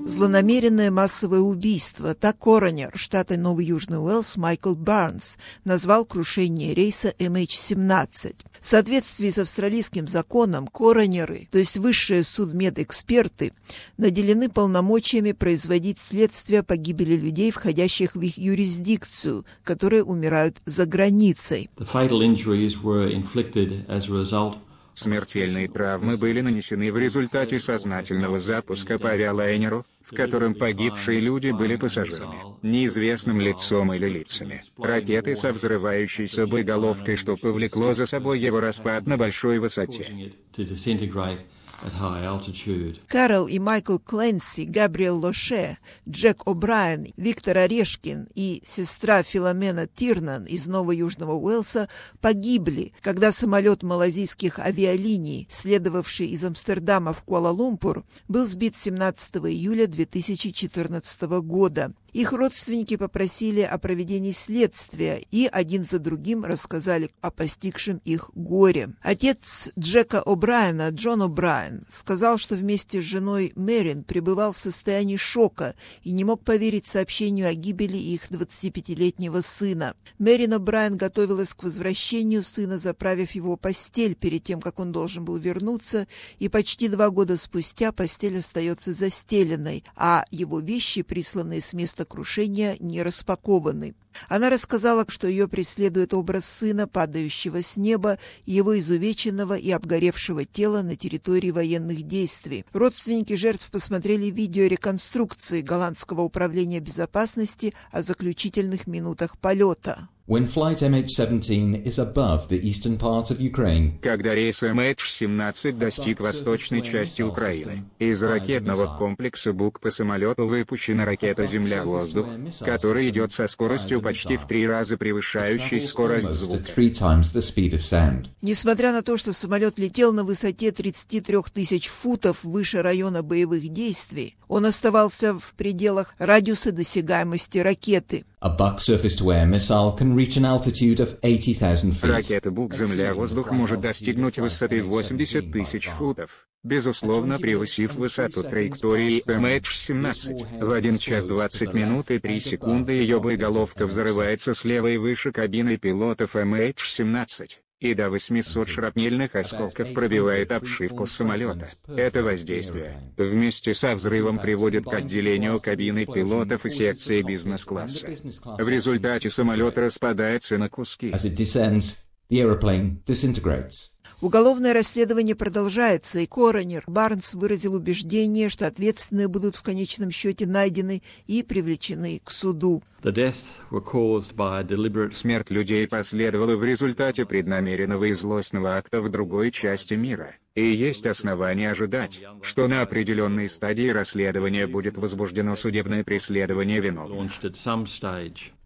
Злонамеренное массовое убийство. Так коронер штата Новый Южный Уэльс Майкл Барнс назвал крушение рейса MH17. В соответствии с австралийским законом, коронеры, то есть высшие судмедэксперты, наделены полномочиями производить следствие по гибели людей, входящих в их юрисдикцию, которые умирают за границей. Смертельные травмы были нанесены в результате сознательного запуска по авиалайнеру, в котором погибшие люди были пассажирами, неизвестным лицом или лицами. Ракеты со взрывающейся боеголовкой, что повлекло за собой его распад на большой высоте. Кэрол и Майкл Кленси, Габриэл Лоше, Джек О'Брайен, Виктор Орешкин и сестра Филомена Тирнан из Нового Южного Уэльса погибли, когда самолет малайзийских авиалиний, следовавший из Амстердама в Куала-Лумпур, был сбит 17 июля 2014 года. Их родственники попросили о проведении следствия и один за другим рассказали о постигшем их горе. Отец Джека О'Брайена, Джон О'Брайен, сказал, что вместе с женой Мэрин пребывал в состоянии шока и не мог поверить сообщению о гибели их 25-летнего сына. Мэрин О'Брайен готовилась к возвращению сына, заправив его постель перед тем, как он должен был вернуться, и почти 2 года спустя постель остается застеленной, а его вещи, присланные с места крушения, не распакованы. Она рассказала, что ее преследует образ сына, падающего с неба, и его изувеченного и обгоревшего тела на территории военных действий. Родственники жертв посмотрели видео реконструкции голландского управления безопасности о заключительных минутах полета. Когда рейс MH17 достиг восточной части Украины, из ракетного комплекса БУК по самолету выпущена ракета «Земля-воздух», которая идет со скоростью почти в 3 раза превышающей скорость звука. Несмотря на то, что самолет летел на высоте 33 тысяч футов выше района боевых действий, он оставался в пределах радиуса досягаемости ракеты. Ракета БУК «Земля-воздух» может достигнуть высоты 80 тысяч футов, безусловно превысив высоту траектории MH17. В 1 час 20 минут и 3 секунды ее боеголовка взрывается слева и выше кабины пилотов MH17. И до 800 шрапнельных осколков пробивает обшивку самолета. Это воздействие вместе со взрывом приводит к отделению кабины пилотов и секции бизнес-класса. В результате самолет распадается на куски. Уголовное расследование продолжается, и коронер Барнс выразил убеждение, что ответственные будут в конечном счете найдены и привлечены к суду. Смерть людей последовала в результате преднамеренного и злостного акта в другой части мира. И есть основания ожидать, что на определенной стадии расследования будет возбуждено судебное преследование виновных.